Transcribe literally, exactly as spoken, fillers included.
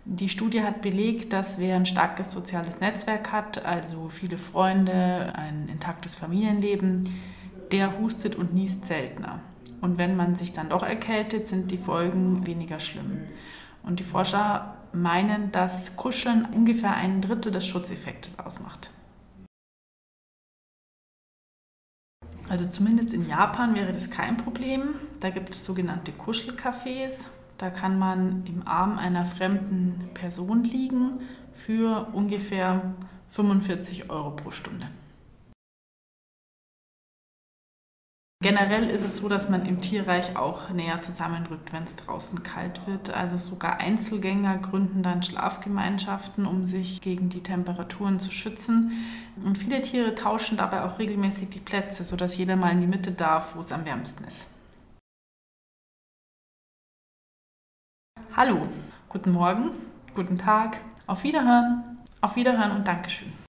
Die Studie hat belegt, dass wer ein starkes soziales Netzwerk hat, also viele Freunde, ein intaktes Familienleben, der hustet und niest seltener. Und wenn man sich dann doch erkältet, sind die Folgen weniger schlimm. Und die Forscher meinen, dass Kuscheln ungefähr ein Drittel des Schutzeffektes ausmacht. Also zumindest in Japan wäre das kein Problem. Da gibt es sogenannte Kuschelcafés. Da kann man im Arm einer fremden Person liegen für ungefähr fünfundvierzig Euro pro Stunde. Generell ist es so, dass man im Tierreich auch näher zusammenrückt, wenn es draußen kalt wird. Also sogar Einzelgänger gründen dann Schlafgemeinschaften, um sich gegen die Temperaturen zu schützen. Und viele Tiere tauschen dabei auch regelmäßig die Plätze, sodass jeder mal in die Mitte darf, wo es am wärmsten ist. Hallo, guten Morgen, guten Tag, auf Wiederhören, auf Wiederhören und Dankeschön.